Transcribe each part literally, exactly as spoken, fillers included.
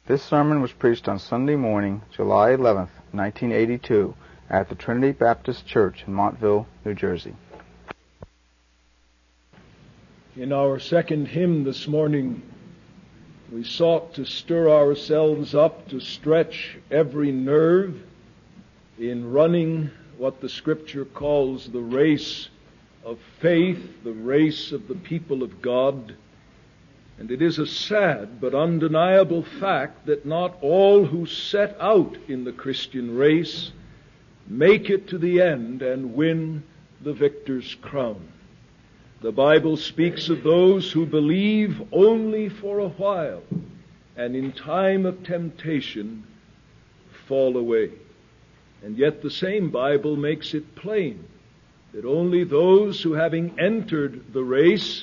This sermon was preached on Sunday morning, July eleventh, nineteen eighty-two, at the Trinity Baptist Church in Montville, New Jersey. In our second hymn this morning, we sought to stir ourselves up, to stretch every nerve in running what the Scripture calls the race of faith, the race of the people of God. And it is a sad but undeniable fact that not all who set out in the Christian race make it to the end and win the victor's crown. The Bible speaks of those who believe only for a while and in time of temptation fall away. And yet the same Bible makes it plain that only those who, having entered the race,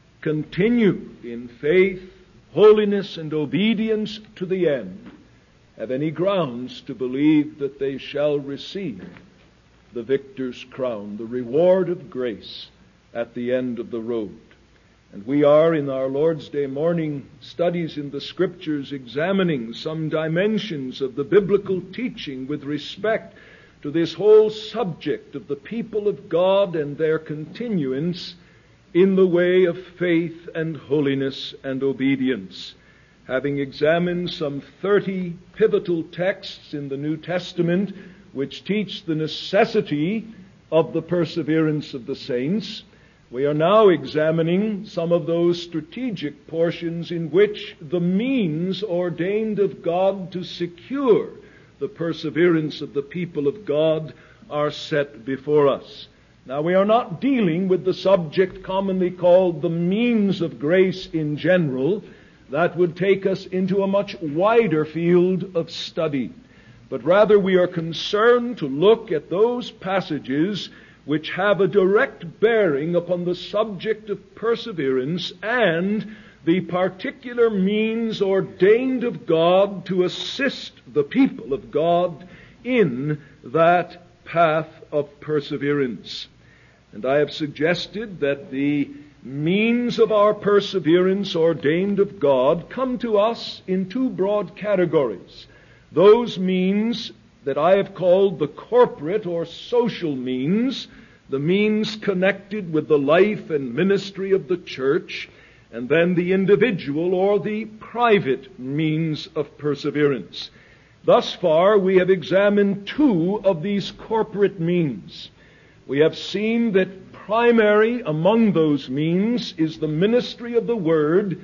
continue in faith, holiness, and obedience to the end, have any grounds to believe that they shall receive the victor's crown, the reward of grace at the end of the road. And we are, in our Lord's Day morning studies in the Scriptures, examining some dimensions of the biblical teaching with respect to this whole subject of the people of God and their continuance in the way of faith and holiness and obedience. Having examined some thirty pivotal texts in the New Testament which teach the necessity of the perseverance of the saints, we are now examining some of those strategic portions in which the means ordained of God to secure the perseverance of the people of God are set before us. Now, we are not dealing with the subject commonly called the means of grace in general. That would take us into a much wider field of study. But rather we are concerned to look at those passages which have a direct bearing upon the subject of perseverance and the particular means ordained of God to assist the people of God in that path of perseverance. And I have suggested that the means of our perseverance ordained of God come to us in two broad categories. Those means that I have called the corporate or social means, the means connected with the life and ministry of the church, and then the individual or the private means of perseverance. Thus far, we have examined two of these corporate means. We have seen that primary among those means is the ministry of the Word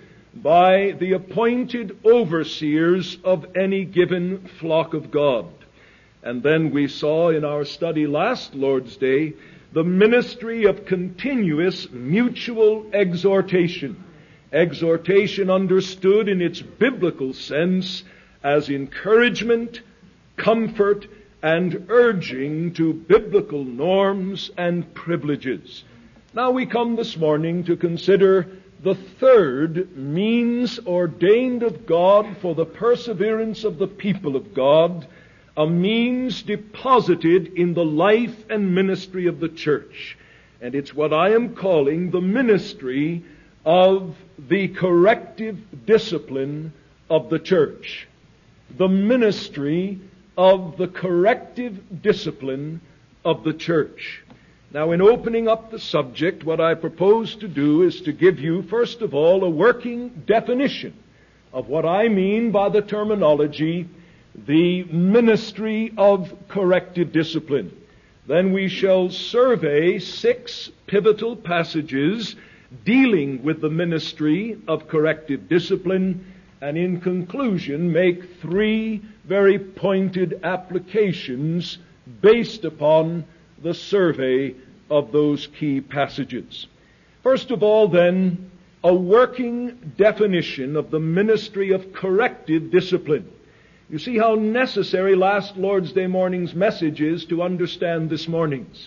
by the appointed overseers of any given flock of God. And then we saw in our study last Lord's Day the ministry of continuous mutual exhortation. Exhortation understood in its biblical sense as encouragement, comfort, and urging to biblical norms and privileges. Now we come this morning to consider the third means ordained of God for the perseverance of the people of God, a means deposited in the life and ministry of the church. And it's what I am calling the ministry of the corrective discipline of the church. The ministry of the corrective discipline of the church. Now, in opening up the subject, what I propose to do is to give you, first of all, a working definition of what I mean by the terminology, the ministry of corrective discipline. Then we shall survey six pivotal passages dealing with the ministry of corrective discipline, and in conclusion make three very pointed applications based upon the survey of those key passages. First of all, then, a working definition of the ministry of corrective discipline. You see how necessary last Lord's Day morning's message is to understand this morning's.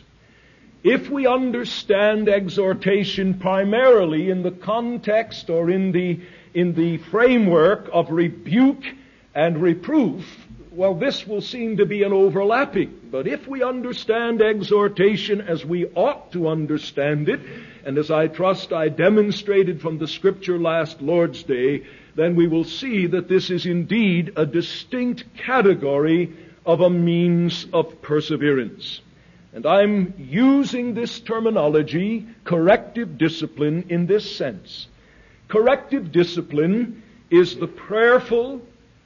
If we understand exhortation primarily in the context or in the in the framework of rebuke and reproof, well, this will seem to be an overlapping. But if we understand exhortation as we ought to understand it, and as I trust I demonstrated from the Scripture last Lord's Day, then we will see that this is indeed a distinct category of a means of perseverance. And I'm using this terminology, corrective discipline, in this sense. Corrective discipline is the prayerful,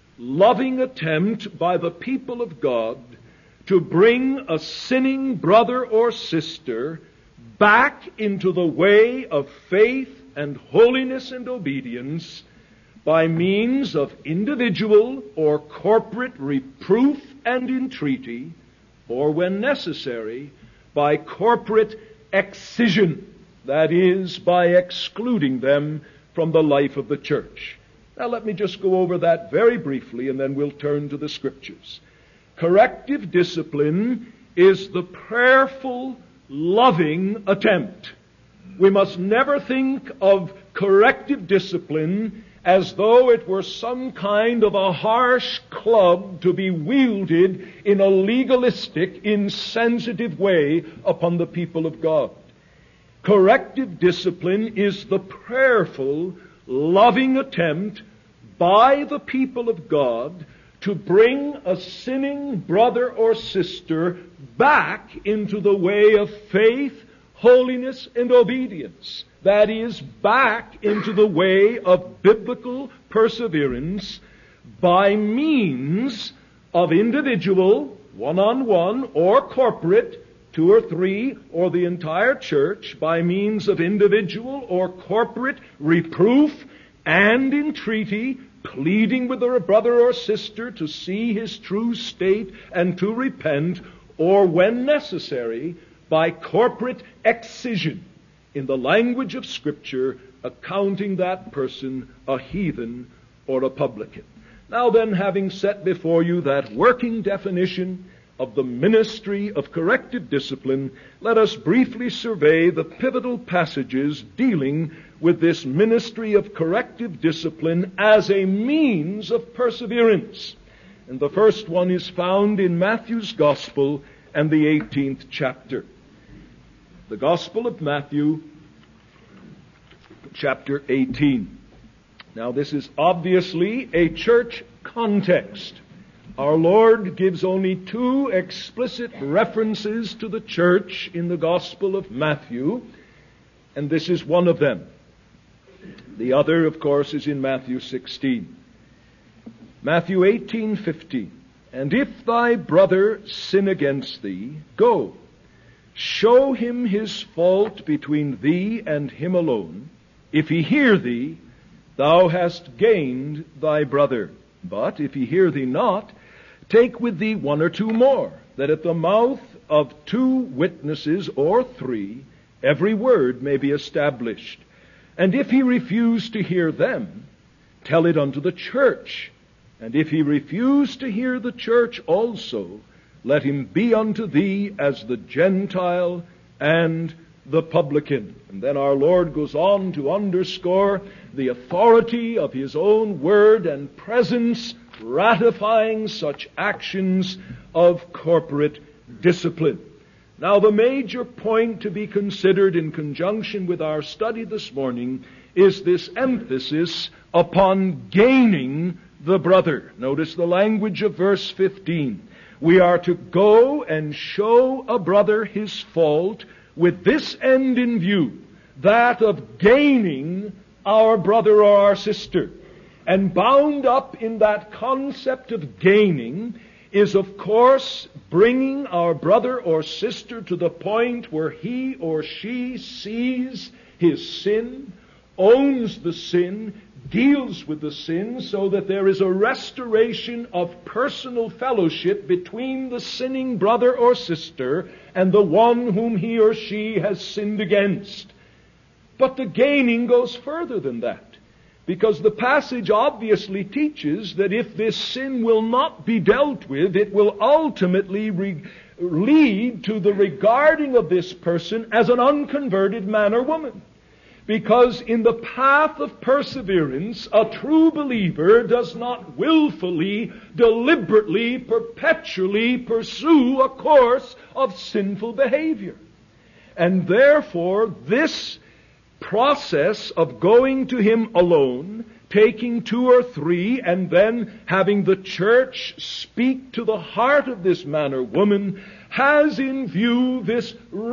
loving attempt by the people of God to bring a sinning brother or sister back into the way of faith and holiness and obedience by means of individual or corporate reproof and entreaty, or when necessary, by corporate excision, that is, by excluding them from the life of the church. Now let me just go over that very briefly, and then we'll turn to the Scriptures. Corrective discipline is the prayerful, loving attempt. We must never think of corrective discipline as though it were some kind of a harsh club to be wielded in a legalistic, insensitive way upon the people of God. Corrective discipline is the prayerful, loving attempt by the people of God to bring a sinning brother or sister back into the way of faith, holiness, and obedience. That is, back into the way of biblical perseverance by means of individual, one-on-one, or corporate, two or three, or the entire church, by means of individual or corporate reproof and entreaty, pleading with a brother or sister to see his true state and to repent, or when necessary, by corporate excision, in the language of Scripture, accounting that person a heathen or a publican. Now then, having set before you that working definition of the ministry of corrective discipline, let us briefly survey the pivotal passages dealing with this ministry of corrective discipline as a means of perseverance. And the first one is found in Matthew's Gospel and the eighteenth chapter. The Gospel of Matthew, chapter eighteen. Now this is obviously a church context. Our Lord gives only two explicit references to the church in the Gospel of Matthew, and this is one of them. The other, of course, is in Matthew sixteen. Matthew eighteen fifteen. And if thy brother sin against thee, go, show him his fault between thee and him alone. If he hear thee, thou hast gained thy brother. But if he hear thee not, take with thee one or two more, that at the mouth of two witnesses or three every word may be established. And if he refuse to hear them, tell it unto the church. And if he refuse to hear the church also, let him be unto thee as the Gentile and the publican. And then our Lord goes on to underscore the authority of his own word and presence, ratifying such actions of corporate discipline. Now, the major point to be considered in conjunction with our study this morning is this emphasis upon gaining the brother. Notice the language of verse fifteen. We are to go and show a brother his fault with this end in view, that of gaining our brother or our sister. And bound up in that concept of gaining is, of course, bringing our brother or sister to the point where he or she sees his sin, owns the sin, deals with the sin, so that there is a restoration of personal fellowship between the sinning brother or sister and the one whom he or she has sinned against. But the gaining goes further than that, because the passage obviously teaches that if this sin will not be dealt with, it will ultimately re- lead to the regarding of this person as an unconverted man or woman. Because in the path of perseverance, a true believer does not willfully, deliberately, perpetually pursue a course of sinful behavior. And therefore, this process of going to him alone, taking two or three and then having the church speak to the heart of this man or woman, has in view this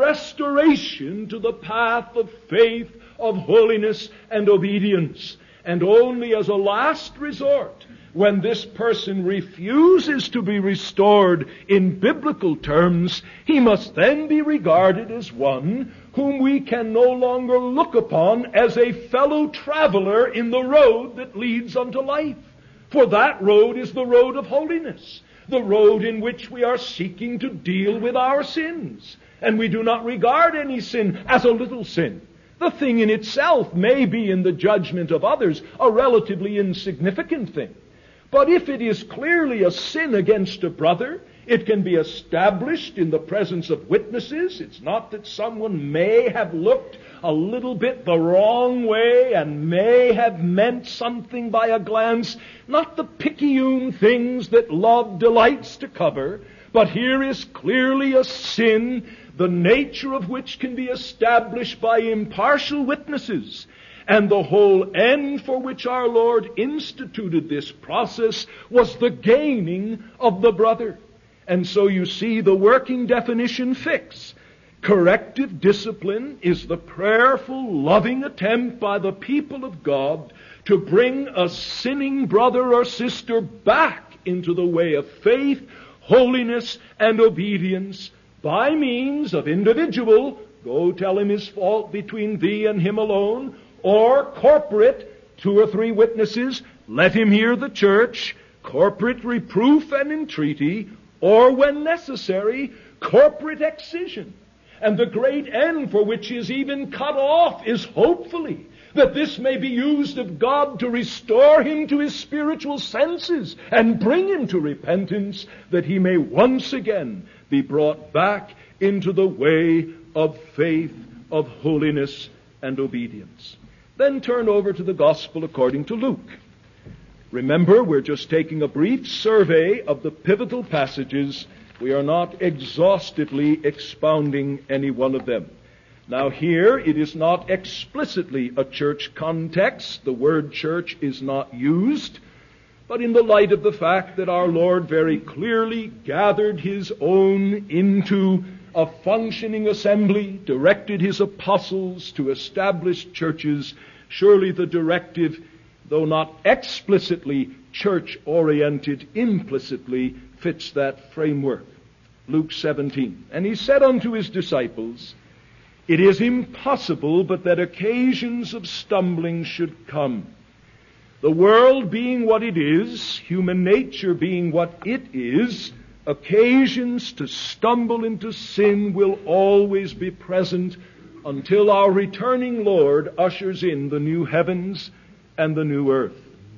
restoration to the path of faith, of holiness and obedience. And only as a last resort, when this person refuses to be restored in biblical terms, he must then be regarded as one whom we can no longer look upon as a fellow traveler in the road that leads unto life. For that road is the road of holiness, the road in which we are seeking to deal with our sins. And we do not regard any sin as a little sin. The thing in itself may be, in the judgment of others, a relatively insignificant thing. But if it is clearly a sin against a brother, it can be established in the presence of witnesses. It's not that someone may have looked a little bit the wrong way and may have meant something by a glance, not the picayune things that love delights to cover, but here is clearly a sin, the nature of which can be established by impartial witnesses. And the whole end for which our Lord instituted this process was the gaining of the brother. And so you see the working definition fix. Corrective discipline is the prayerful, loving attempt by the people of God to bring a sinning brother or sister back into the way of faith, holiness, and obedience by means of individual, go tell him his fault between thee and him alone, or corporate, two or three witnesses, let him hear the church, corporate reproof and entreaty, or when necessary, corporate excision. And the great end for which he is even cut off is hopefully that this may be used of God to restore him to his spiritual senses and bring him to repentance, that he may once again be brought back into the way of faith, of holiness, and obedience. Then turn over to the Gospel according to Luke. Remember, we're just taking a brief survey of the pivotal passages. We are not exhaustively expounding any one of them. Now here, it is not explicitly a church context. The word church is not used. But in the light of the fact that our Lord very clearly gathered his own into a functioning assembly, directed his apostles to establish churches, surely the directive, though not explicitly church-oriented, implicitly fits that framework. Luke seventeen. And he said unto his disciples, it is impossible but that occasions of stumbling should come. The world being what it is, human nature being what it is, occasions to stumble into sin will always be present until our returning Lord ushers in the new heavens and the new earth.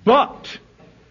But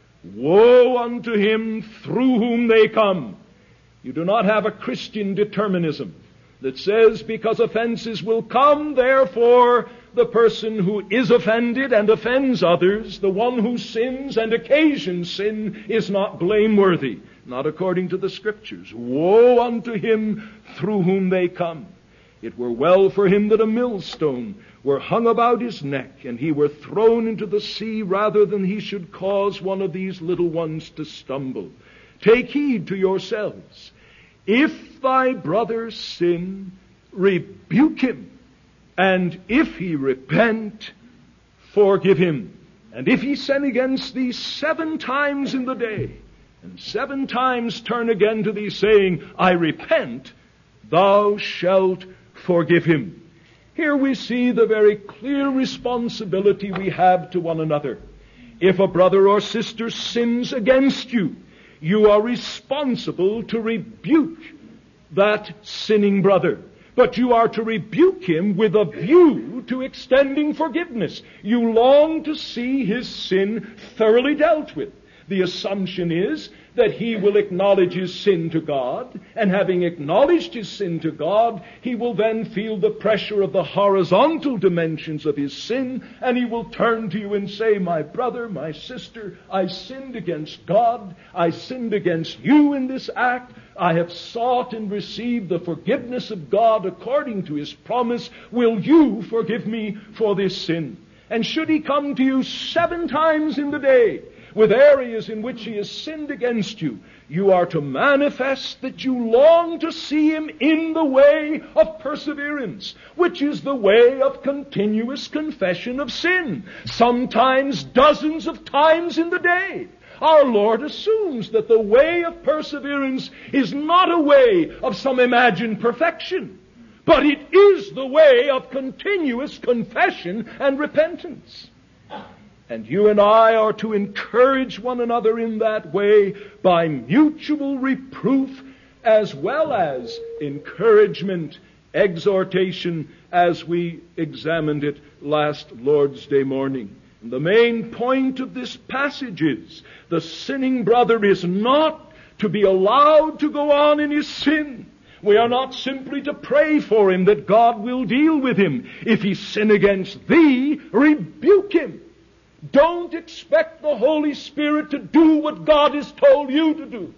woe unto him through whom they come. You do not have a Christian determinism that says because offenses will come, therefore the person who is offended and offends others, the one who sins and occasions sin, is not blameworthy. Not according to the Scriptures. Woe unto him through whom they come. It were well for him that a millstone were hung about his neck, and he were thrown into the sea, rather than he should cause one of these little ones to stumble. Take heed to yourselves. If thy brother sin, rebuke him. And if he repent, forgive him. And if he sin against thee seven times in the day, and seven times turn again to thee, saying, I repent, thou shalt forgive him. Here we see the very clear responsibility we have to one another. If a brother or sister sins against you, you are responsible to rebuke that sinning brother. But you are to rebuke him with a view to extending forgiveness. You long to see his sin thoroughly dealt with. The assumption is that he will acknowledge his sin to God, and having acknowledged his sin to God, he will then feel the pressure of the horizontal dimensions of his sin, and he will turn to you and say, my brother, my sister, I sinned against God, I sinned against you in this act, I have sought and received the forgiveness of God according to his promise. Will you forgive me for this sin? And should he come to you seven times in the day with areas in which he has sinned against you, you are to manifest that you long to see him in the way of perseverance, which is the way of continuous confession of sin, sometimes dozens of times in the day. Our Lord assumes that the way of perseverance is not a way of some imagined perfection, but it is the way of continuous confession and repentance. And you and I are to encourage one another in that way by mutual reproof as well as encouragement, exhortation, as we examined it last Lord's Day morning. And the main point of this passage is the sinning brother is not to be allowed to go on in his sin. We are not simply to pray for him that God will deal with him. If he sin against thee, rebuke him. Don't expect the Holy Spirit to do what God has told you to do.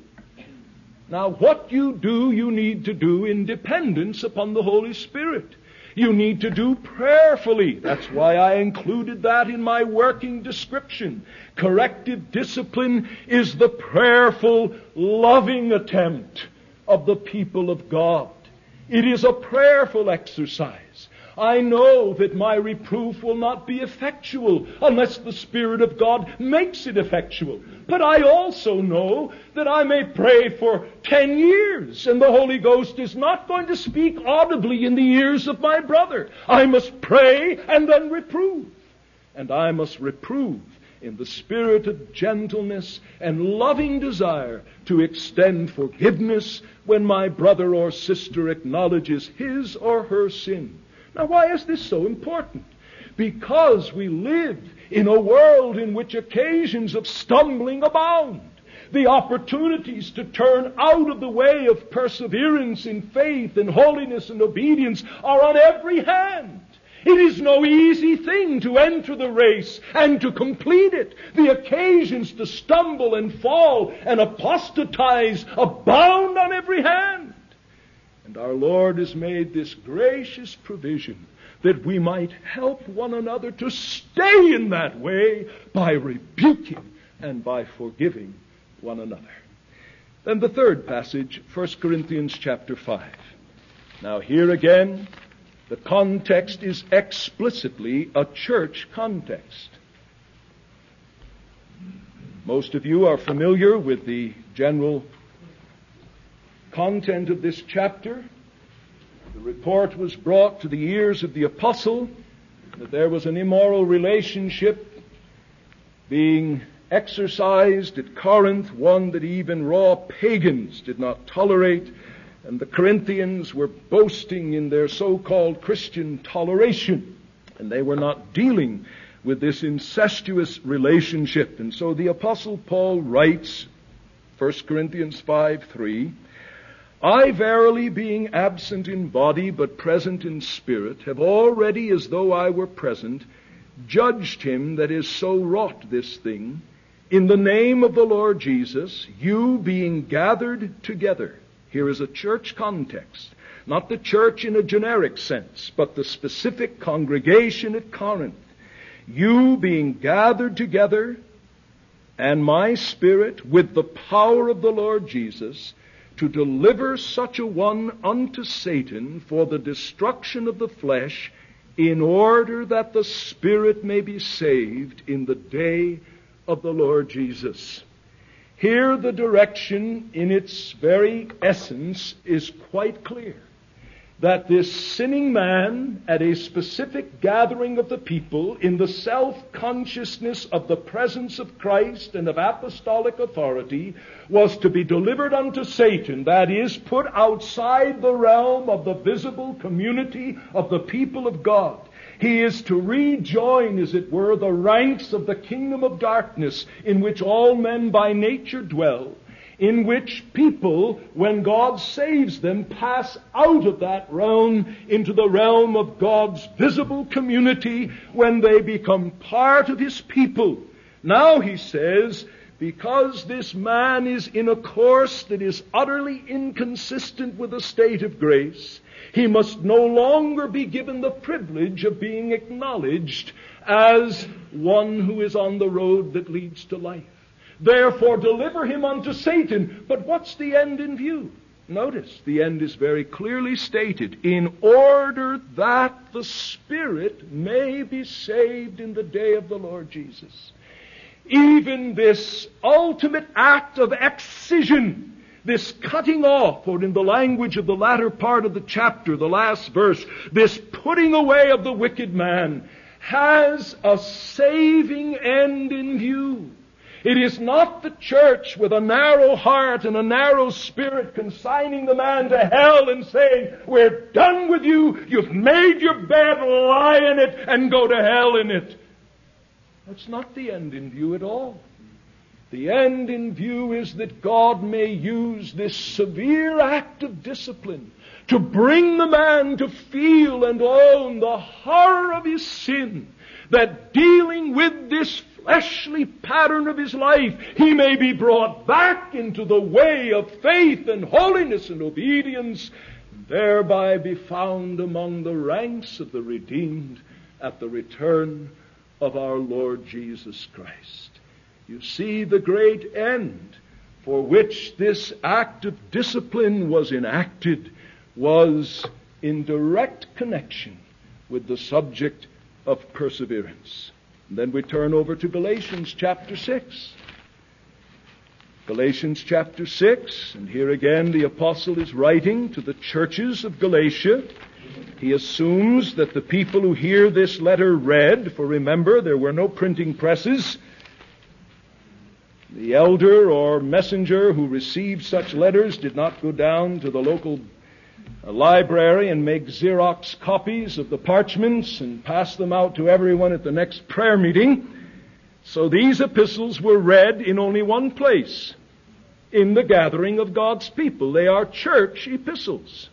Now, what you do, you need to do in dependence upon the Holy Spirit. You need to do prayerfully. That's why I included that in my working description. Corrective discipline is the prayerful, loving attempt of the people of God. It is a prayerful exercise. I know that my reproof will not be effectual unless the Spirit of God makes it effectual. But I also know that I may pray for ten years, and the Holy Ghost is not going to speak audibly in the ears of my brother. I must pray and then reprove. And I must reprove in the spirit of gentleness and loving desire to extend forgiveness when my brother or sister acknowledges his or her sin. Now, why is this so important? Because we live in a world in which occasions of stumbling abound. The opportunities to turn out of the way of perseverance in faith and holiness and obedience are on every hand. It is no easy thing to enter the race and to complete it. The occasions to stumble and fall and apostatize abound on every hand. And our Lord has made this gracious provision that we might help one another to stay in that way by rebuking and by forgiving one another. Then the third passage, First Corinthians chapter five. Now here again, the context is explicitly a church context. Most of you are familiar with the general content of this chapter. The report was brought to the ears of the apostle that there was an immoral relationship being exercised at Corinth, one that even raw pagans did not tolerate, and the Corinthians were boasting in their so-called Christian toleration, and they were not dealing with this incestuous relationship. And so the apostle Paul writes, First Corinthians five three, I verily, being absent in body but present in spirit, have already, as though I were present, judged him that is so wrought this thing, in the name of the Lord Jesus, you being gathered together. Here is a church context, not the church in a generic sense, but the specific congregation at Corinth. You being gathered together, and my spirit with the power of the Lord Jesus, to deliver such a one unto Satan for the destruction of the flesh, in order that the spirit may be saved in the day of the Lord Jesus. Here the direction in its very essence is quite clear. That this sinning man at a specific gathering of the people in the self-consciousness of the presence of Christ and of apostolic authority was to be delivered unto Satan, that is, put outside the realm of the visible community of the people of God. He is to rejoin, as it were, the ranks of the kingdom of darkness in which all men by nature dwell, in which people, when God saves them, pass out of that realm into the realm of God's visible community when they become part of His people. Now, he says, because this man is in a course that is utterly inconsistent with the state of grace, he must no longer be given the privilege of being acknowledged as one who is on the road that leads to life. Therefore, deliver him unto Satan. But what's the end in view? Notice, the end is very clearly stated. In order that the spirit may be saved in the day of the Lord Jesus. Even this ultimate act of excision, this cutting off, or in the language of the latter part of the chapter, the last verse, this putting away of the wicked man, has a saving end in view. It is not the church with a narrow heart and a narrow spirit consigning the man to hell and saying, we're done with you, you've made your bed, lie in it, and go to hell in it. That's not the end in view at all. The end in view is that God may use this severe act of discipline to bring the man to feel and own the horror of his sin, that dealing with this fleshly pattern of his life, he may be brought back into the way of faith and holiness and obedience, and thereby be found among the ranks of the redeemed at the return of our Lord Jesus Christ. You see, the great end for which this act of discipline was enacted was in direct connection with the subject of perseverance. And then we turn over to Galatians chapter six. Galatians chapter six, and here again the apostle is writing to the churches of Galatia. He assumes that the people who hear this letter read, for remember, there were no printing presses. The elder or messenger who received such letters did not go down to the local a library and make Xerox copies of the parchments and pass them out to everyone at the next prayer meeting. So these epistles were read in only one place, in the gathering of God's people. They are church epistles.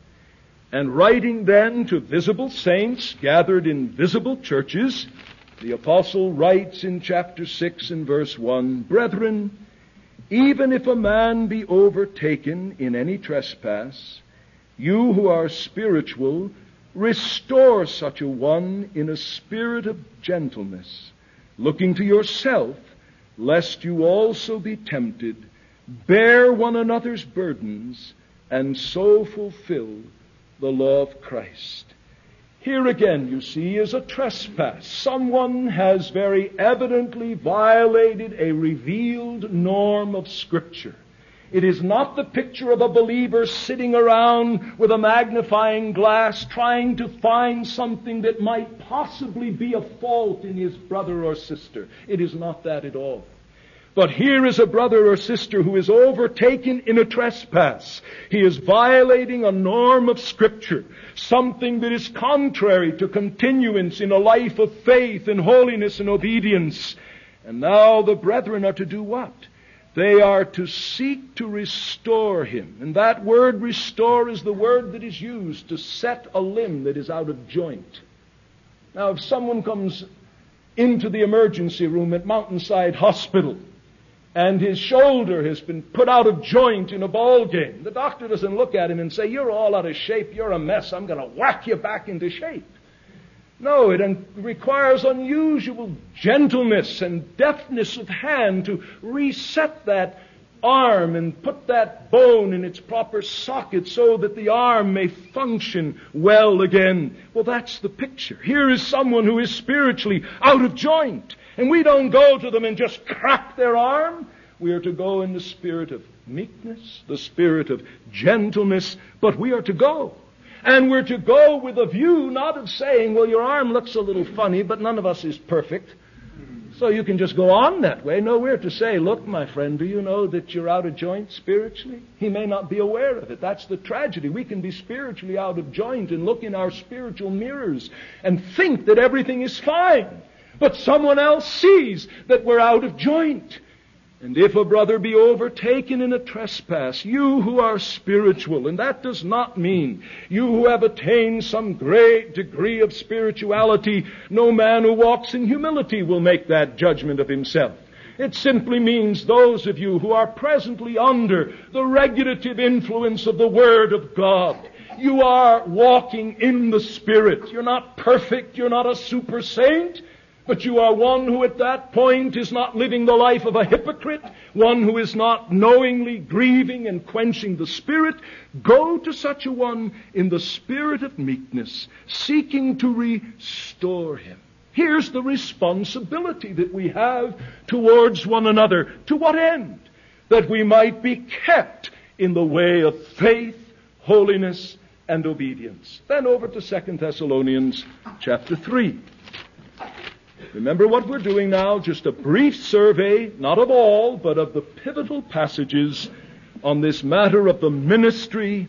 And writing then to visible saints gathered in visible churches, the apostle writes in chapter six and verse one, Brethren, even if a man be overtaken in any trespass, you who are spiritual, restore such a one in a spirit of gentleness, looking to yourself, lest you also be tempted. Bear one another's burdens, and so fulfill the law of Christ. Here again, you see, is a trespass. Someone has very evidently violated a revealed norm of Scripture. It is not the picture of a believer sitting around with a magnifying glass trying to find something that might possibly be a fault in his brother or sister. It is not that at all. But here is a brother or sister who is overtaken in a trespass. He is violating a norm of Scripture, something that is contrary to continuance in a life of faith and holiness and obedience. And now the brethren are to do what? They are to seek to restore him. And that word restore is the word that is used to set a limb that is out of joint. Now, if someone comes into the emergency room at Mountainside Hospital and his shoulder has been put out of joint in a ball game, the doctor doesn't look at him and say, you're all out of shape, you're a mess, I'm going to whack you back into shape. No, it un- requires unusual gentleness and deftness of hand to reset that arm and put that bone in its proper socket so that the arm may function well again. Well, that's the picture. Here is someone who is spiritually out of joint. And we don't go to them and just crack their arm. We are to go in the spirit of meekness, the spirit of gentleness, but we are to go. And we're to go with a view not of saying, well, your arm looks a little funny, but none of us is perfect, so you can just go on that way. No, we're to say, look, my friend, do you know that you're out of joint spiritually? He may not be aware of it. That's the tragedy. We can be spiritually out of joint and look in our spiritual mirrors and think that everything is fine. But someone else sees that we're out of joint. And if a brother be overtaken in a trespass, you who are spiritual, and that does not mean you who have attained some great degree of spirituality, no man who walks in humility will make that judgment of himself. It simply means those of you who are presently under the regulative influence of the Word of God. You are walking in the Spirit. You're not perfect. You're not a super saint. But you are one who at that point is not living the life of a hypocrite, one who is not knowingly grieving and quenching the Spirit. Go to such a one in the spirit of meekness, seeking to restore him. Here's the responsibility that we have towards one another. To what end? That we might be kept in the way of faith, holiness, and obedience. Then over to Second Thessalonians chapter three. Remember what we're doing now, just a brief survey, not of all, but of the pivotal passages on this matter of the ministry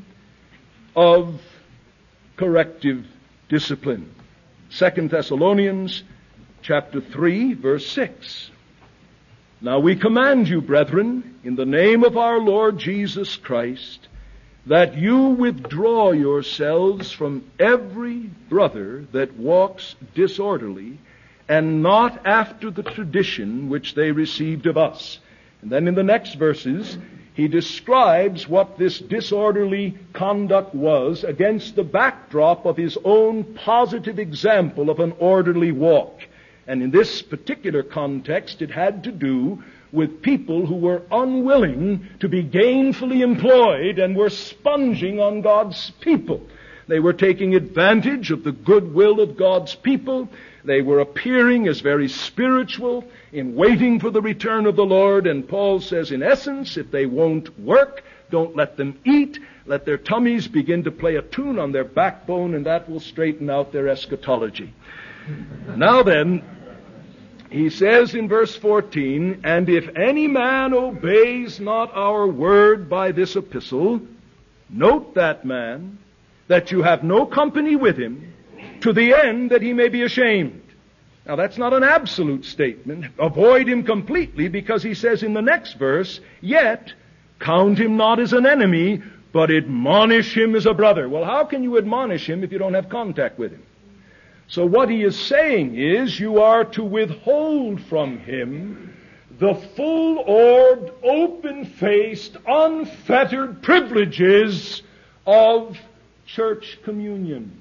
of corrective discipline. Second Thessalonians chapter three, verse six. Now we command you, brethren, in the name of our Lord Jesus Christ, that you withdraw yourselves from every brother that walks disorderly, and not after the tradition which they received of us. And then in the next verses, he describes what this disorderly conduct was against the backdrop of his own positive example of an orderly walk. And in this particular context, it had to do with people who were unwilling to be gainfully employed and were sponging on God's people. They were taking advantage of the goodwill of God's people. They were appearing as very spiritual in waiting for the return of the Lord. And Paul says, in essence, if they won't work, don't let them eat. Let their tummies begin to play a tune on their backbone, and that will straighten out their eschatology. Now then, he says in verse fourteen, and if any man obeys not our word by this epistle, note that man, that you have no company with him, to the end that he may be ashamed. Now that's not an absolute statement. Avoid him completely, because he says in the next verse, yet count him not as an enemy, but admonish him as a brother. Well, how can you admonish him if you don't have contact with him? So what he is saying is you are to withhold from him the full-orbed, open-faced, unfettered privileges of church communion.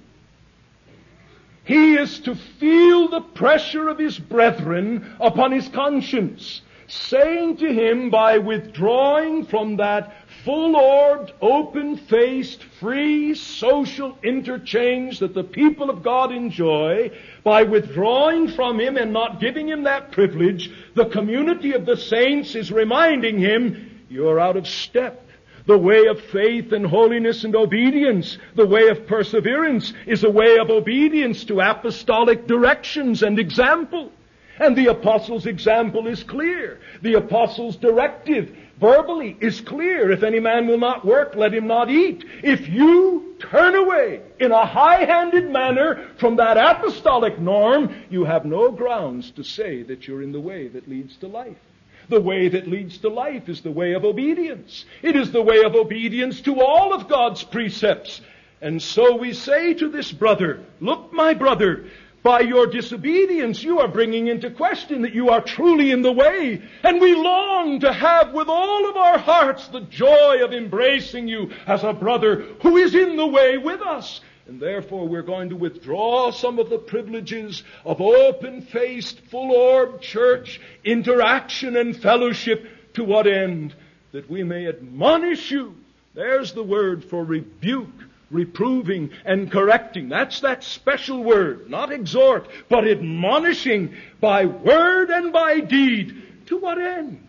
He is to feel the pressure of his brethren upon his conscience, saying to him, by withdrawing from that full-orbed, open-faced, free social interchange that the people of God enjoy, by withdrawing from him and not giving him that privilege, the community of the saints is reminding him, you're out of step. The way of faith and holiness and obedience, the way of perseverance, is a way of obedience to apostolic directions and example. And the apostles' example is clear. The apostles' directive verbally is clear. If any man will not work, let him not eat. If you turn away in a high-handed manner from that apostolic norm, you have no grounds to say that you're in the way that leads to life. The way that leads to life is the way of obedience. It is the way of obedience to all of God's precepts. And so we say to this brother, look, my brother, by your disobedience you are bringing into question that you are truly in the way. And we long to have with all of our hearts the joy of embracing you as a brother who is in the way with us. And therefore we're going to withdraw some of the privileges of open-faced, full-orbed church interaction and fellowship. To what end? That we may admonish you. There's the word for rebuke, reproving, and correcting. That's that special word, not exhort, but admonishing by word and by deed. To what end?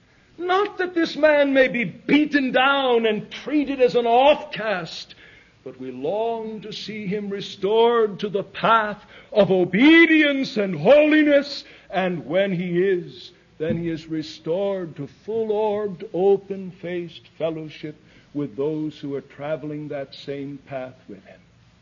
Not that this man may be beaten down and treated as an offcast, but we long to see him restored to the path of obedience and holiness. And when he is, then he is restored to full-orbed, open-faced fellowship with those who are traveling that same path with him.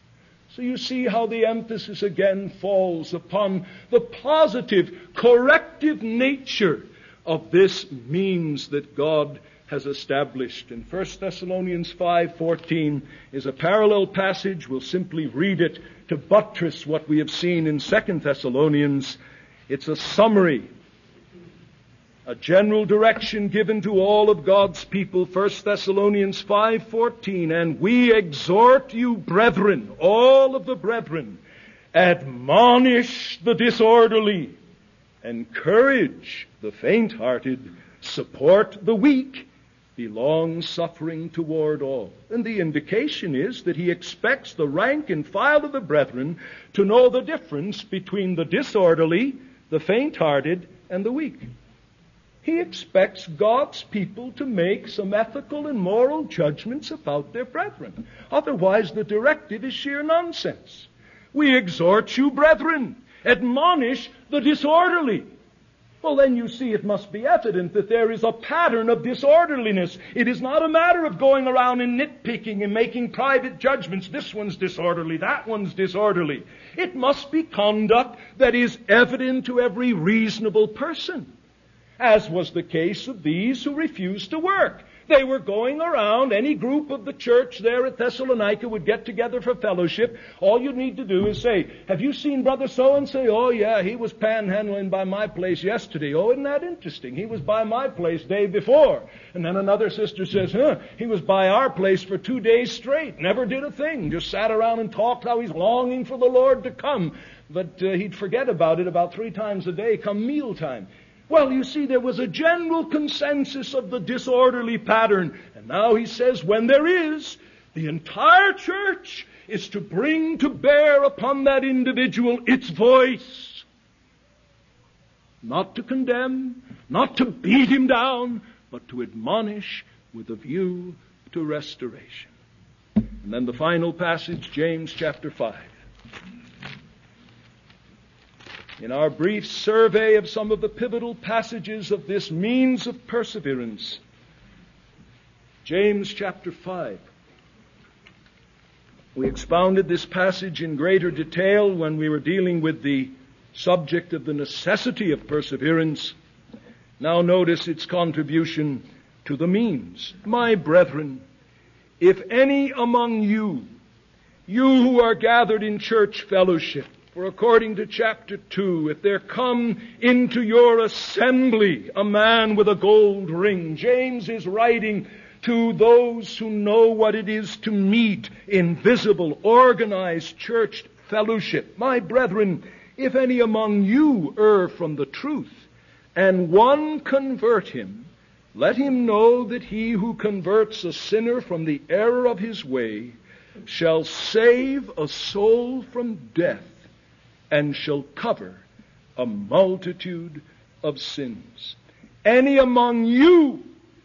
So you see how the emphasis again falls upon the positive, corrective nature of this means that God has established. And First Thessalonians five fourteen is a parallel passage. We'll simply read it to buttress what we have seen in Second Thessalonians. It's a summary A general direction given to all of God's people, First Thessalonians five fourteen, and we exhort you, brethren, all of the brethren, admonish the disorderly, encourage the faint-hearted, support the weak, be long-suffering toward all. And the indication is that he expects the rank and file of the brethren to know the difference between the disorderly, the faint-hearted, and the weak. He expects God's people to make some ethical and moral judgments about their brethren. Otherwise, the directive is sheer nonsense. We exhort you, brethren, admonish the disorderly. Well, then you see it must be evident that there is a pattern of disorderliness. It is not a matter of going around and nitpicking and making private judgments. This one's disorderly, that one's disorderly. It must be conduct that is evident to every reasonable person, as was the case of these who refused to work. They were going around, any group of the church there at Thessalonica would get together for fellowship. All you need to do is say, have you seen Brother so-and-so? Oh, yeah, he was panhandling by my place yesterday. Oh, isn't that interesting? He was by my place day before. And then another sister says, huh, he was by our place for two days straight. Never did a thing. Just sat around and talked how he's longing for the Lord to come. But uh, he'd forget about it about three times a day come mealtime. Well, you see, there was a general consensus of the disorderly pattern. And now he says, when there is, the entire church is to bring to bear upon that individual its voice. Not to condemn, not to beat him down, but to admonish with a view to restoration. And then the final passage, James chapter five. In our brief survey of some of the pivotal passages of this means of perseverance, James chapter five. We expounded this passage in greater detail when we were dealing with the subject of the necessity of perseverance. Now notice its contribution to the means. My brethren, if any among you, you who are gathered in church fellowship, for according to chapter two, if there come into your assembly a man with a gold ring, James is writing to those who know what it is to meet in visible, organized church fellowship. My brethren, if any among you err from the truth, and one convert him, let him know that he who converts a sinner from the error of his way shall save a soul from death, and shall cover a multitude of sins. Any among you,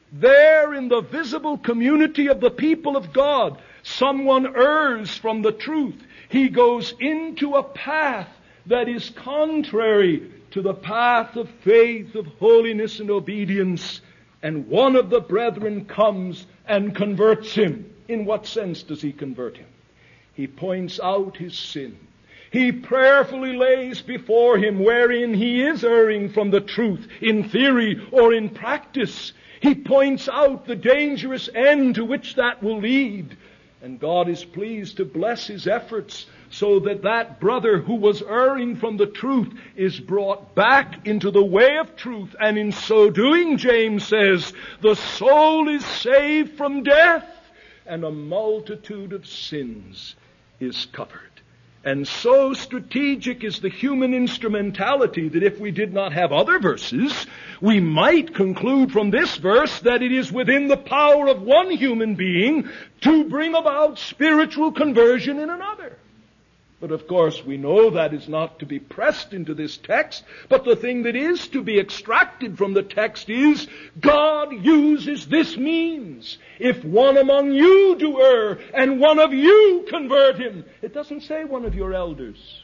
there in the visible community of the people of God, someone errs from the truth. He goes into a path that is contrary to the path of faith, of holiness and obedience, and one of the brethren comes and converts him. In what sense does he convert him? He points out his sin. He prayerfully lays before him wherein he is erring from the truth, in theory or in practice. He points out the dangerous end to which that will lead. And God is pleased to bless his efforts so that that brother who was erring from the truth is brought back into the way of truth. And in so doing, James says, the soul is saved from death and a multitude of sins is covered. And so strategic is the human instrumentality that if we did not have other verses, we might conclude from this verse that it is within the power of one human being to bring about spiritual conversion in another. But of course we know that is not to be pressed into this text, but the thing that is to be extracted from the text is God uses this means. If one among you do err, and one of you convert him. It doesn't say one of your elders.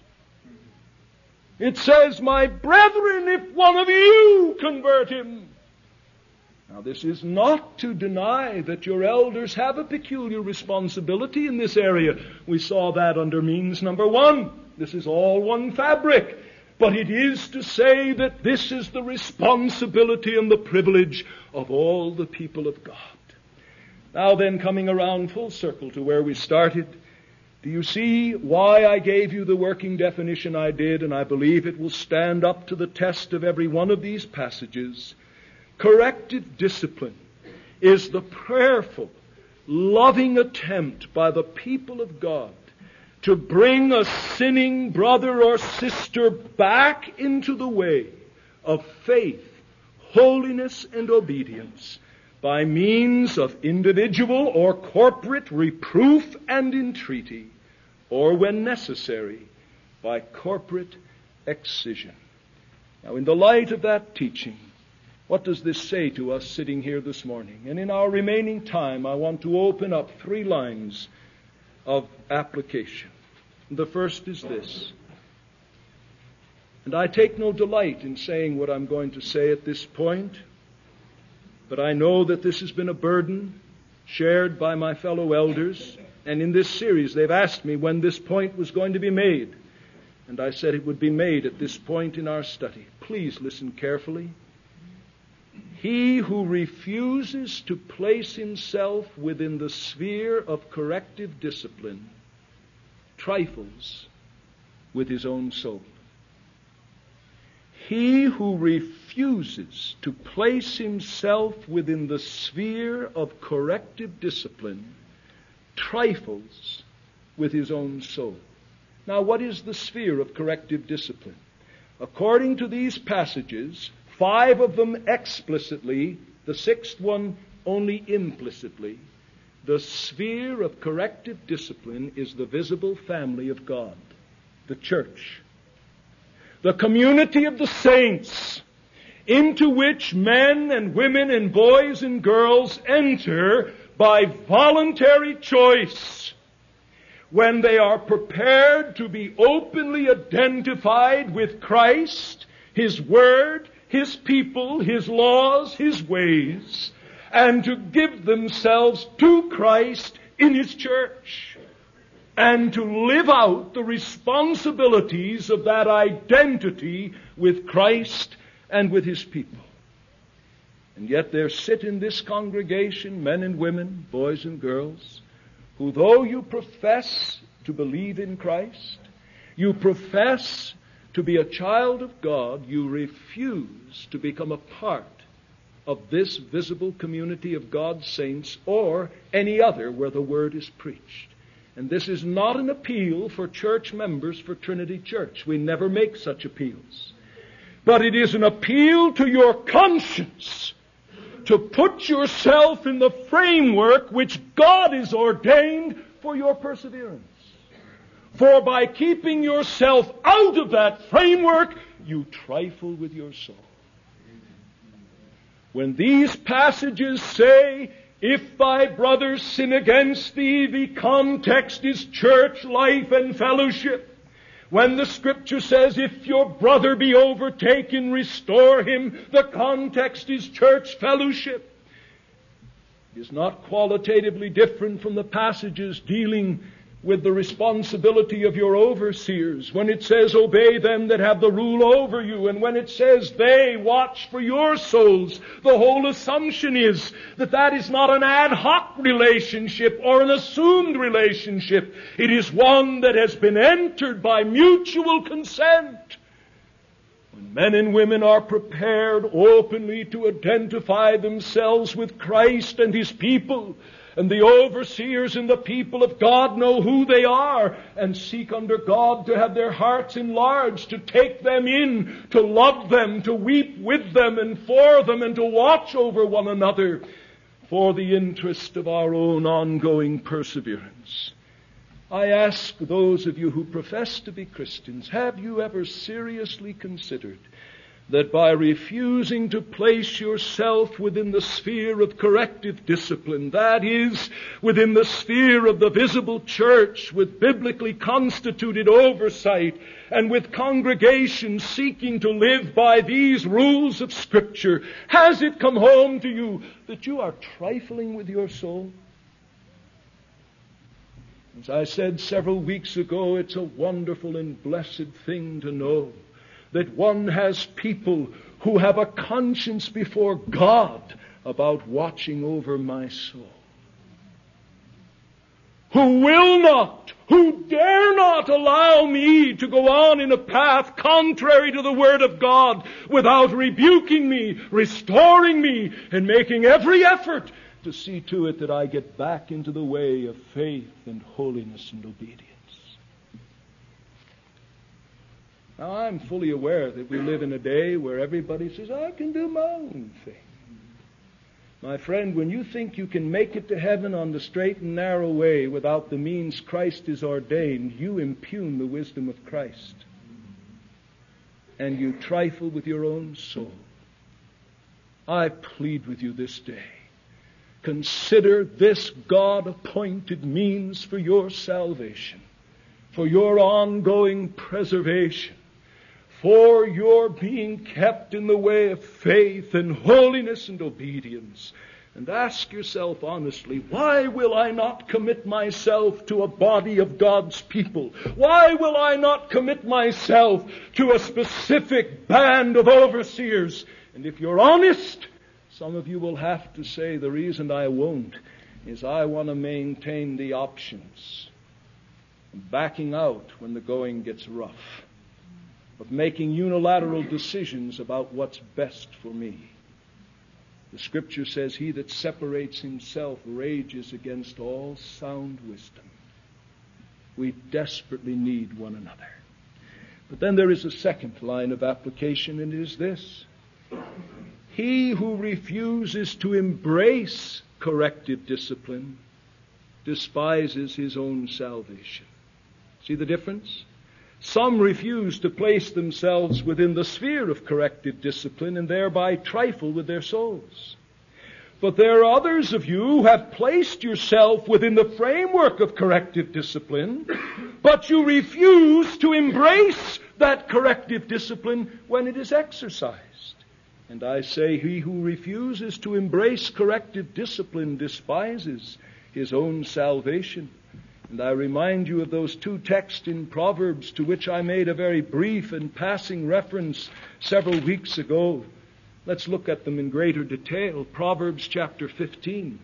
It says, my brethren, if one of you convert him. Now this is not to deny that your elders have a peculiar responsibility in this area. We saw that under means number one. This is all one fabric. But it is to say that this is the responsibility and the privilege of all the people of God. Now then, coming around full circle to where we started, do you see why I gave you the working definition I did? And I believe it will stand up to the test of every one of these passages. Corrective discipline is the prayerful, loving attempt by the people of God to bring a sinning brother or sister back into the way of faith, holiness, and obedience by means of individual or corporate reproof and entreaty, or when necessary, by corporate excision. Now, in the light of that teaching, what does this say to us sitting here this morning? And in our remaining time, I want to open up three lines of application. The first is this. And I take no delight in saying what I'm going to say at this point, but I know that this has been a burden shared by my fellow elders, and in this series they've asked me when this point was going to be made, and I said it would be made at this point in our study. Please listen carefully. He who refuses to place himself within the sphere of corrective discipline trifles with his own soul. He who refuses to place himself within the sphere of corrective discipline trifles with his own soul. Now, what is the sphere of corrective discipline? According to these passages, five of them explicitly, the sixth one only implicitly, the sphere of corrective discipline is the visible family of God, the church. The community of the saints, into which men and women and boys and girls enter by voluntary choice when they are prepared to be openly identified with Christ, His Word, His people, His laws, His ways, and to give themselves to Christ in His church, and to live out the responsibilities of that identity with Christ and with His people. And yet there sit in this congregation men and women, boys and girls, who though you profess to believe in Christ, you profess to be a child of God, you refuse to become a part of this visible community of God's saints or any other where the Word is preached. And this is not an appeal for church members for Trinity Church. We never make such appeals. But it is an appeal to your conscience to put yourself in the framework which God has ordained for your perseverance. For by keeping yourself out of that framework, you trifle with your soul. When these passages say, if thy brother sin against thee, the context is church life and fellowship. When the Scripture says, if your brother be overtaken, restore him, the context is church fellowship. It is not qualitatively different from the passages dealing with the responsibility of your overseers. When it says, obey them that have the rule over you, and when it says, they watch for your souls, the whole assumption is that that is not an ad hoc relationship or an assumed relationship. It is one that has been entered by mutual consent. When men and women are prepared openly to identify themselves with Christ and His people, and the overseers and the people of God know who they are and seek under God to have their hearts enlarged, to take them in, to love them, to weep with them and for them, and to watch over one another for the interest of our own ongoing perseverance. I ask those of you who profess to be Christians, have you ever seriously considered that by refusing to place yourself within the sphere of corrective discipline, that is, within the sphere of the visible church with biblically constituted oversight and with congregations seeking to live by these rules of Scripture, has it come home to you that you are trifling with your soul? As I said several weeks ago, it's a wonderful and blessed thing to know that one has people who have a conscience before God about watching over my soul. who will not, who dare not allow me to go on in a path contrary to the Word of God without rebuking me, restoring me, and making every effort to see to it that I get back into the way of faith and holiness and obedience. Now, I'm fully aware that we live in a day where everybody says, I can do my own thing. My friend, when you think you can make it to heaven on the straight and narrow way without the means Christ has ordained, you impugn the wisdom of Christ. And you trifle with your own soul. I plead with you this day. Consider this God-appointed means for your salvation, for your ongoing preservation, for your being kept in the way of faith and holiness and obedience. And ask yourself honestly, why will I not commit myself to a body of God's people? Why will I not commit myself to a specific band of overseers? And if you're honest, some of you will have to say, the reason I won't is I want to maintain the options of backing out when the going gets rough, of making unilateral decisions about what's best for me. The Scripture says, he that separates himself rages against all sound wisdom. We desperately need one another. But then there is a second line of application, and it is this. He who refuses to embrace corrective discipline despises his own salvation. See the difference? Some refuse to place themselves within the sphere of corrective discipline and thereby trifle with their souls. But there are others of you who have placed yourself within the framework of corrective discipline, but you refuse to embrace that corrective discipline when it is exercised. And I say, he who refuses to embrace corrective discipline despises his own salvation. And I remind you of those two texts in Proverbs to which I made a very brief and passing reference several weeks ago. Let's look at them in greater detail. Proverbs chapter fifteen.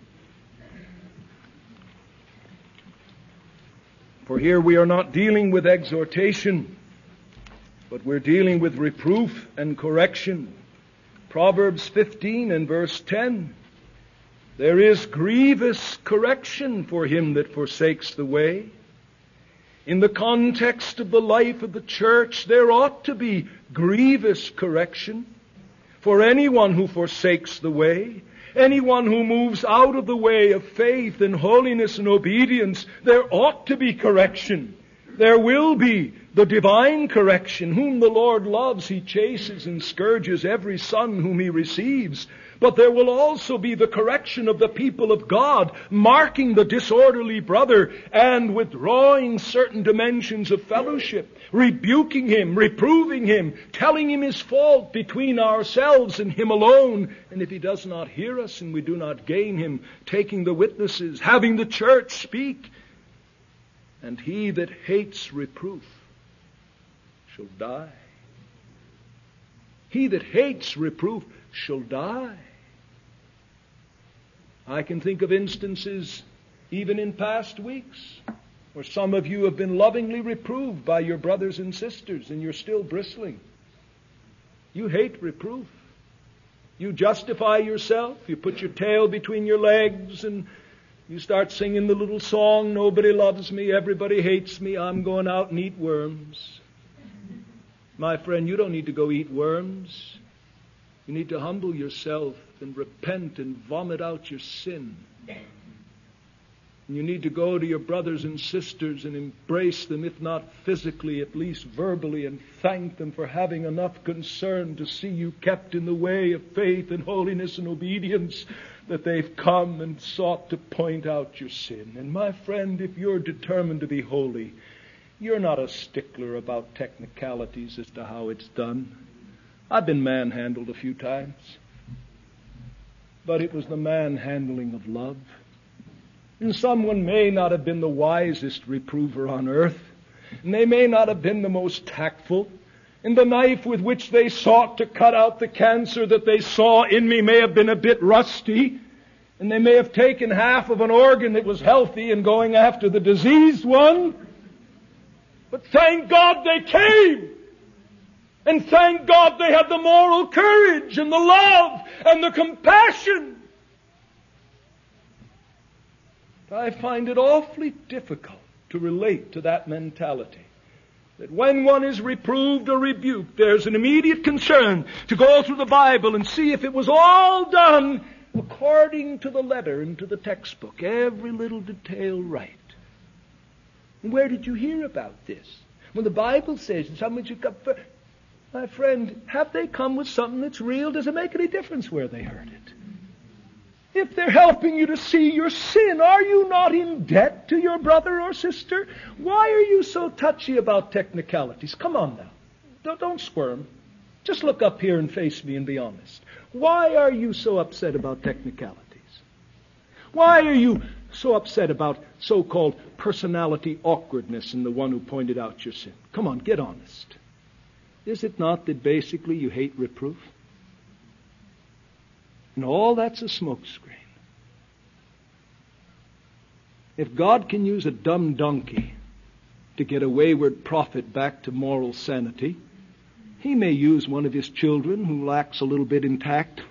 For here we are not dealing with exhortation, but we're dealing with reproof and correction. Proverbs fifteen and verse ten. There is grievous correction for him that forsakes the way. In the context of the life of the church, there ought to be grievous correction for anyone who forsakes the way, anyone who moves out of the way of faith and holiness and obedience. There ought to be correction. There will be the divine correction. Whom the Lord loves, he chases and scourges every son whom he receives. But there will also be the correction of the people of God, marking the disorderly brother and withdrawing certain dimensions of fellowship, rebuking him, reproving him, telling him his fault between ourselves and him alone. And if he does not hear us and we do not gain him, taking the witnesses, having the church speak. And he that hates reproof shall die. He that hates reproof shall die. I can think of instances, even in past weeks, where some of you have been lovingly reproved by your brothers and sisters, and you're still bristling. You hate reproof. You justify yourself. You put your tail between your legs, and you start singing the little song, nobody loves me, everybody hates me, I'm going out and eat worms. My friend, you don't need to go eat worms. You need to humble yourself and repent and vomit out your sin. And you need to go to your brothers and sisters and embrace them, if not physically, at least verbally, and thank them for having enough concern to see you kept in the way of faith and holiness and obedience, that they've come and sought to point out your sin. And my friend, if you're determined to be holy, you're not a stickler about technicalities as to how it's done. I've been manhandled a few times, but it was the manhandling of love. And someone may not have been the wisest reprover on earth, and they may not have been the most tactful, and the knife with which they sought to cut out the cancer that they saw in me may have been a bit rusty, And they may have taken half of an organ that was healthy and going after the diseased one. But thank God they came. And thank God they had the moral courage and the love and the compassion. I find it awfully difficult to relate to that mentality. That when one is reproved or rebuked, there's an immediate concern to go through the Bible and see if it was all done according to the letter and to the textbook. Every little detail right. And where did you hear about this? When the Bible says something you come for, my friend, have they come with something that's real? Does it make any difference where they heard it? If they're helping you to see your sin, are you not in debt to your brother or sister? Why are you so touchy about technicalities? Come on now. Don't, don't squirm. Just look up here and face me and be honest. Why are you so upset about technicalities? Why are you so upset about so-called personality awkwardness in the one who pointed out your sin? Come on, get honest. Is it not that basically you hate reproof? And all that's a smokescreen. If God can use a dumb donkey to get a wayward prophet back to moral sanity, He may use one of His children who lacks a little bit in tact,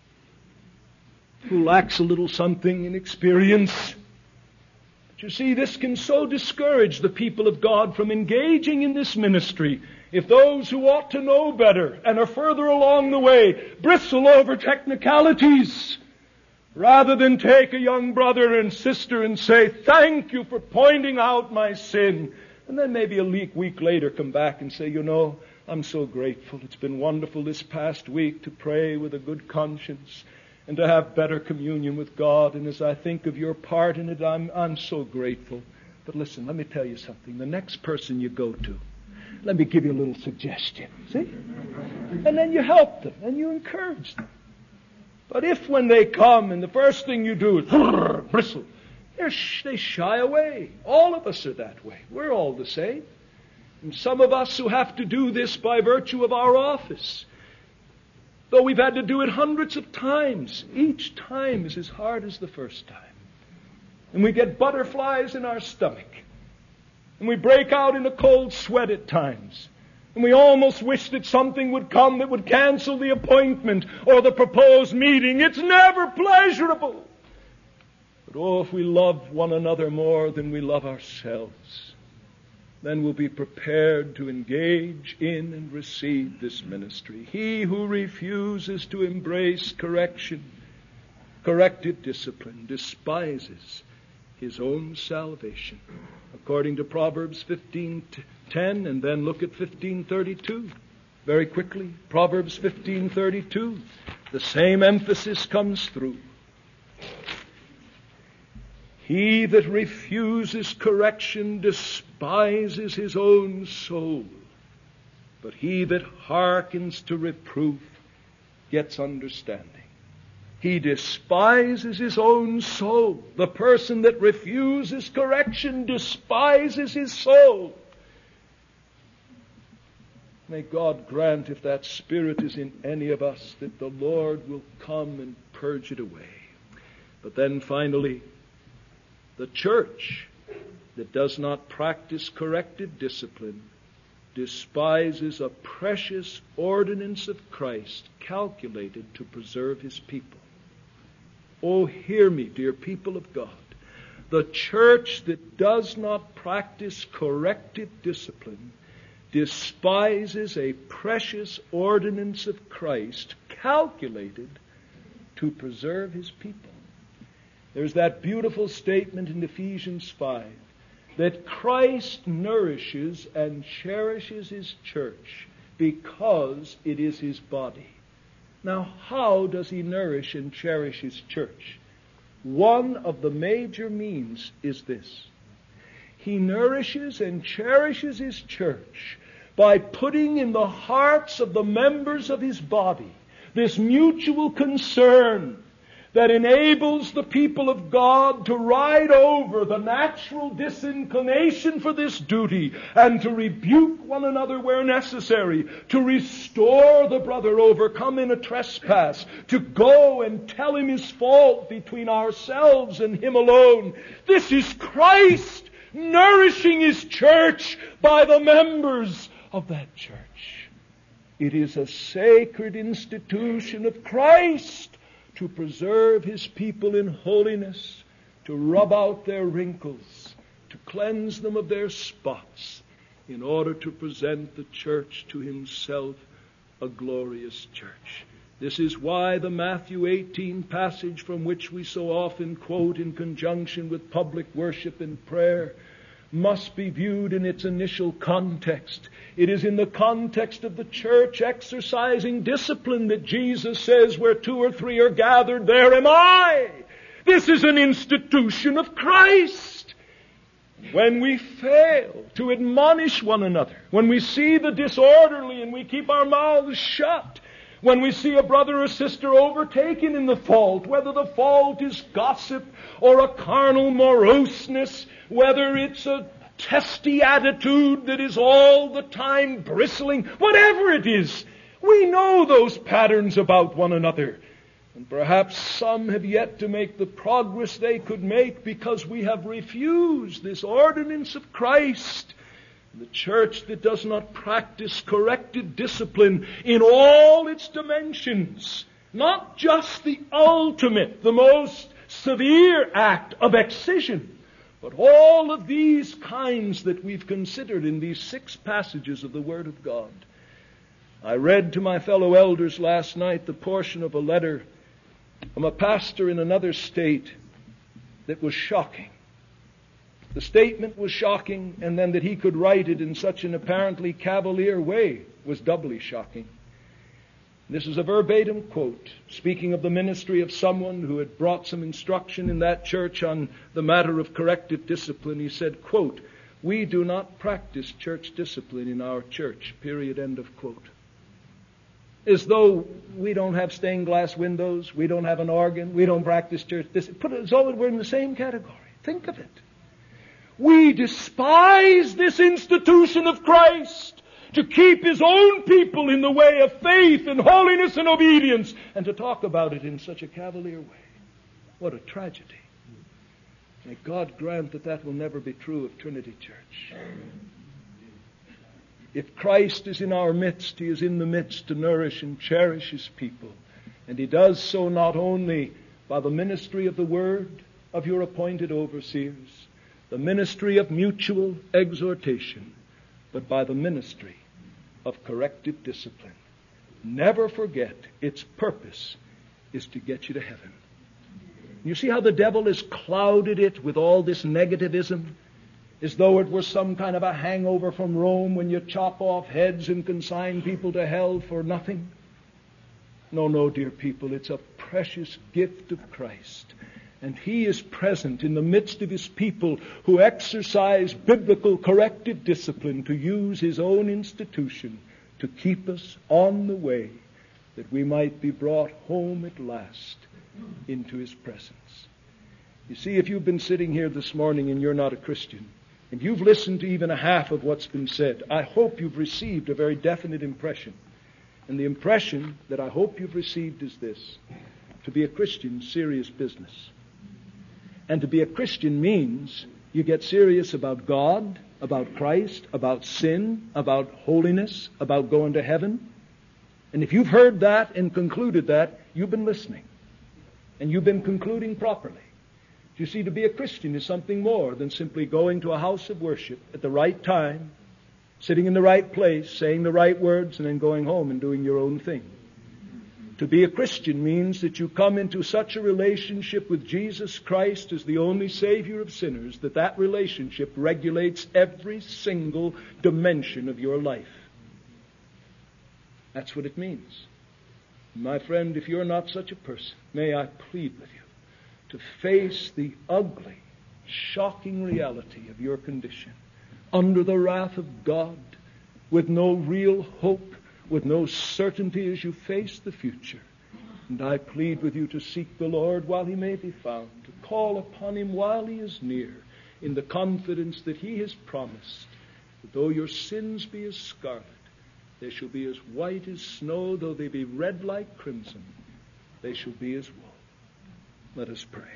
who lacks a little something in experience. But you see, this can so discourage the people of God from engaging in this ministry if those who ought to know better and are further along the way bristle over technicalities, rather than take a young brother and sister and say, thank you for pointing out my sin. And then maybe a week later come back and say, you know, I'm so grateful. It's been wonderful this past week to pray with a good conscience and to have better communion with God. And as I think of your part in it, I'm, I'm so grateful. But listen, let me tell you something. The next person you go to, let me give you a little suggestion. See? And then you help them and you encourage them. But if when they come and the first thing you do is bristle, sh- they shy away. All of us are that way. We're all the same. And some of us who have to do this by virtue of our office, though we've had to do it hundreds of times, each time is as hard as the first time. And we get butterflies in our stomach. And we break out in a cold sweat at times. And we almost wish that something would come that would cancel the appointment or the proposed meeting. It's never pleasurable. But oh, if we love one another more than we love ourselves, then we'll be prepared to engage in and receive this ministry. He who refuses to embrace correction, corrective discipline, despises his own salvation. According to Proverbs fifteen ten, and then look at fifteen thirty-two. Very quickly, Proverbs fifteen thirty-two. The same emphasis comes through. He that refuses correction despises his own soul, but he that hearkens to reproof gets understanding. He despises his own soul. The person that refuses correction despises his soul. May God grant, if that spirit is in any of us, that the Lord will come and purge it away. But then finally, the church that does not practice corrective discipline despises a precious ordinance of Christ calculated to preserve His people. Oh, hear me, dear people of God. The church that does not practice corrective discipline despises a precious ordinance of Christ calculated to preserve His people. There's that beautiful statement in Ephesians five that Christ nourishes and cherishes His church because it is His body. Now, how does He nourish and cherish His church? One of the major means is this. He nourishes and cherishes His church by putting in the hearts of the members of His body this mutual concern that enables the people of God to ride over the natural disinclination for this duty and to rebuke one another where necessary, to restore the brother overcome in a trespass, to go and tell him his fault between ourselves and him alone. This is Christ nourishing His church by the members of that church. It is a sacred institution of Christ to preserve His people in holiness, to rub out their wrinkles, to cleanse them of their spots, in order to present the church to Himself, a glorious church. This is why the Matthew eighteen passage, from which we so often quote in conjunction with public worship and prayer, must be viewed in its initial context. It is in the context of the church exercising discipline that Jesus says, where two or three are gathered, there am I. This is an institution of Christ. When we fail to admonish one another, when we see the disorderly and we keep our mouths shut, when we see a brother or sister overtaken in the fault, whether the fault is gossip or a carnal moroseness, whether it's a testy attitude that is all the time bristling, whatever it is, we know those patterns about one another. And perhaps some have yet to make the progress they could make because we have refused this ordinance of Christ. The church that does not practice corrective discipline in all its dimensions, not just the ultimate, the most severe act of excision, but all of these kinds that we've considered in these six passages of the Word of God. I read to my fellow elders last night the portion of a letter from a pastor in another state that was shocking. The statement was shocking, and then that he could write it in such an apparently cavalier way was doubly shocking. This is a verbatim quote, speaking of the ministry of someone who had brought some instruction in that church on the matter of corrective discipline. He said, quote, "We do not practice church discipline in our church," period, end of quote. As though we don't have stained glass windows, we don't have an organ, we don't practice church discipline. Put it as though we're in the same category. Think of it. We despise this institution of Christ to keep His own people in the way of faith and holiness and obedience, and to talk about it in such a cavalier way. What a tragedy. May God grant that that will never be true of Trinity Church. If Christ is in our midst, He is in the midst to nourish and cherish His people. And He does so not only by the ministry of the Word of your appointed overseers, the ministry of mutual exhortation, but by the ministry of corrective discipline. Never forget, its purpose is to get you to heaven. You see how the devil has clouded it with all this negativism, as though it were some kind of a hangover from Rome when you chop off heads and consign people to hell for nothing. No, no, dear people, it's a precious gift of Christ. And He is present in the midst of His people who exercise biblical corrective discipline to use His own institution to keep us on the way that we might be brought home at last into His presence. You see, if you've been sitting here this morning and you're not a Christian, and you've listened to even a half of what's been said, I hope you've received a very definite impression. And the impression that I hope you've received is this: to be a Christian is serious business. And to be a Christian means you get serious about God, about Christ, about sin, about holiness, about going to heaven. And if you've heard that and concluded that, you've been listening. And you've been concluding properly. You see, to be a Christian is something more than simply going to a house of worship at the right time, sitting in the right place, saying the right words, and then going home and doing your own thing. To be a Christian means that you come into such a relationship with Jesus Christ as the only Savior of sinners, that that relationship regulates every single dimension of your life. That's what it means. My friend, if you're not such a person, may I plead with you to face the ugly, shocking reality of your condition under the wrath of God, with no real hope, with no certainty as you face the future. And I plead with you to seek the Lord while he may be found, to call upon him while he is near, in the confidence that he has promised that though your sins be as scarlet, they shall be as white as snow. Though they be red like crimson, they shall be as wool. Let us pray.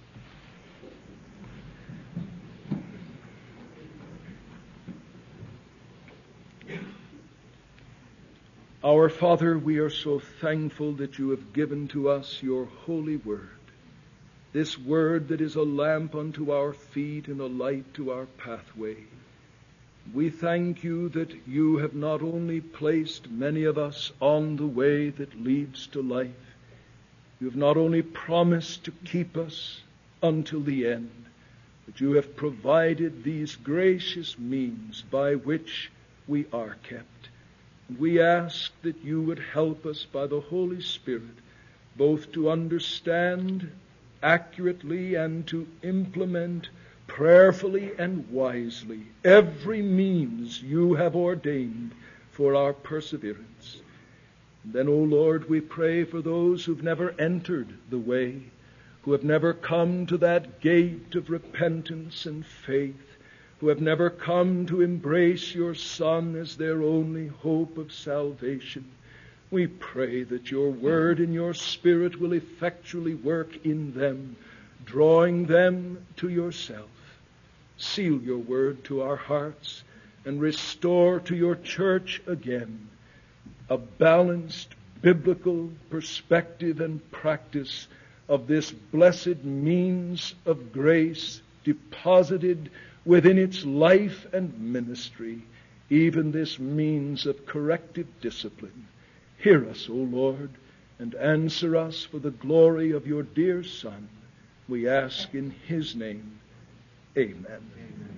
Our Father, we are so thankful that you have given to us your holy word, this word that is a lamp unto our feet and a light to our pathway. We thank you that you have not only placed many of us on the way that leads to life, you have not only promised to keep us until the end, but you have provided these gracious means by which we are kept. And we ask that you would help us by the Holy Spirit both to understand accurately and to implement prayerfully and wisely every means you have ordained for our perseverance. And then, O Lord, we pray for those who've never entered the way, who have never come to that gate of repentance and faith, who have never come to embrace your Son as their only hope of salvation. We pray that your word and your Spirit will effectually work in them, drawing them to yourself. Seal your word to our hearts and restore to your church again a balanced biblical perspective and practice of this blessed means of grace deposited within its life and ministry, even this means of corrective discipline. Hear us, O Lord, and answer us for the glory of your dear Son. We ask in his name. Amen. Amen.